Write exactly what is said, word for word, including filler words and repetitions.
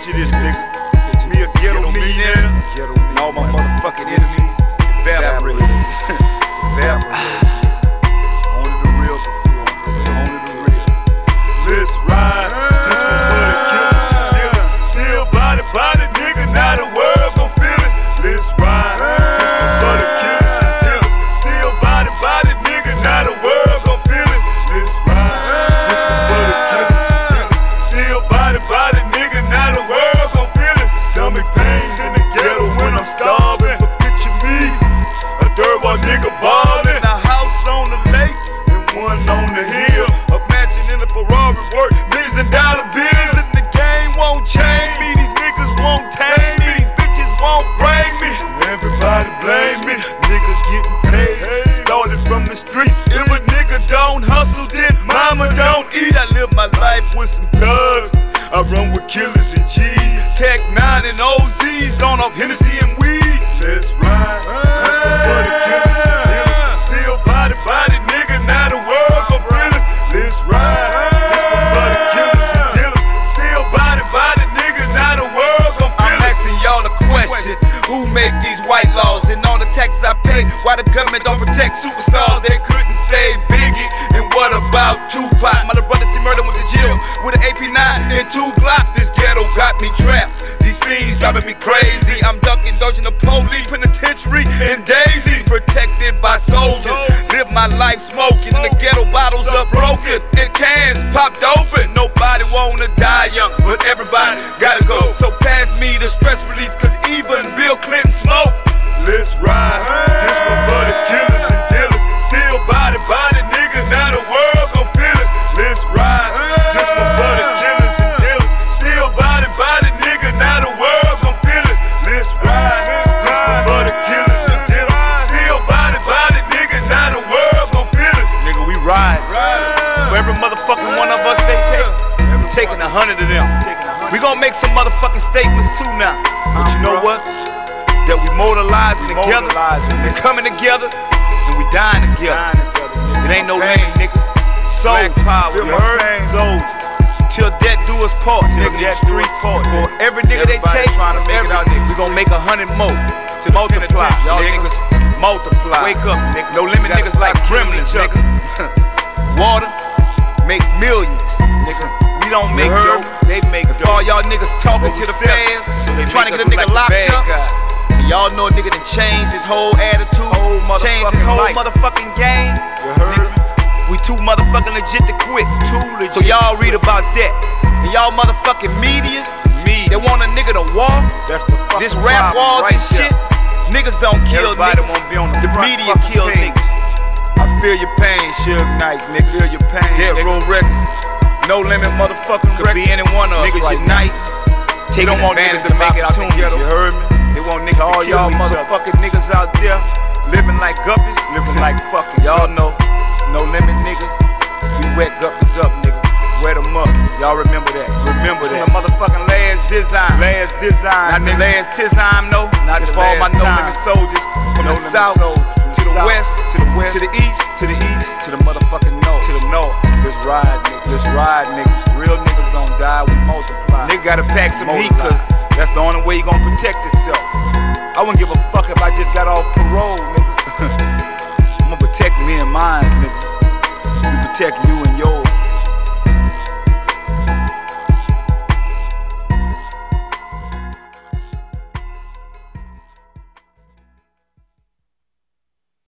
you this, nigga. Me a ghetto millionaire, and all my motherfucking enemies evaporated. Evaporated. Only the real can feel it. Only the real. Let's ride. This one for the killers, nigga. Still body, body, nigga. Now the world gon' feel it. Let's ride. This one for the killers and killers. Still body, body, nigga. Now the world gon' feel it. Let's ride. This one for the killers and killers. Still body, body, nigga. Now the world gon' feel it. Stomach pains in the ghetto when I'm starving. But picture me, a dirt wall nigga ballin'. A house on the lake and one on the hill. A mansion in a Ferrari worth million dollar bills. And the game won't change me. These niggas won't tame me. These bitches won't bring me. Everybody blame me. Nigga getting paid. Started from the streets. If a nigga don't hustle, then mama don't eat. I live my life with some thugs. I run with killers and G's. Tech nine and O Z's. Gone off Hennessy and weed. Let's ride. This one for the killers and killers. Still body, body, nigga. Now the world gon' feel us. Let's ride. This one for the killers and killers. Still body, body, nigga. Now the world gon' feel us. I'm asking y'all a question. Who make these white laws? And all the taxes I pay, why the government don't protect superstars? They couldn't save Biggie. And what about Tupac? My little brother see murder went to jail with an A P nine and two Glocks. This ghetto got me trapped. These fiends driving me crazy. I'm ducking, dodging the police, penitentiary, and Daisy. Protected by soldiers. Live my life smoking. The ghetto bottles are broken and cans popped open. Nobody wanna die young, but everybody gotta go. So pass me the stress release, cause even Bill Clinton smoke. Let's ride. This one for the killers and dealers. Still body, body, nigga. Now the world gon' feel it. Let's ride. This one for the killers and dealers. Still body, body, nigga. Now the world gon' feel it. Let's ride. This one for the killers and dealers. Still body, body, nigga. Now the world gon' feel it. Nigga, we ride. For every motherfucking one of us they take, we taking a hundred of them. We gon' make some motherfucking statements too now. But you know what? That we moralizing together, and coming together, and we dying together. It ain't no limit, niggas. Soul power, you heard? Soldiers. Till death do us part, nigga. These streets for every nigga they take, we gon' make a hundred more to multiply. Y'all niggas multiply. Wake up, nigga. No limit niggas like gremlins, nigga. Water make millions, nigga. We don't make dope, they make dope. All y'all niggas talking to the fans, trying to get a nigga locked up. Y'all know a nigga done changed his whole attitude, whole changed his whole life. Motherfucking game. You heard me? We too motherfucking legit to quit. Too legit. So y'all read about that. And y'all motherfucking media, me, they want a nigga to walk. That's the fucking this rap walls right and shit. There. Niggas don't kill Everybody niggas. Won't be on the, the media kill page. Niggas. I feel your pain, Suge Knight, nigga. Feel your pain. Dead Row Records. No limit, motherfucking Could record. Be any one of us. Niggas right unite. They don't want niggas to make it out the ghetto. You heard me? They want niggas all to y'all motherfucking niggas out there living like guppies, living like fucking. Y'all know, no limit niggas. We wet guppies up, nigga. Wet them up. Y'all remember that. Remember that. From the motherfucking last design. Last design. Not the last time, no. Not it's for all my no limit soldiers. From the south to the west, to the west, to the east, to the east, to the motherfucking north, to the north. Let's ride, nigga. Let's ride, niggas. Real niggas don't die, we multiply. Nigga gotta pack some heat, cause that's the only way you gon' protect yourself. I wouldn't give a fuck if I just got off parole, nigga. I'ma protect me and mine, nigga. You protect you and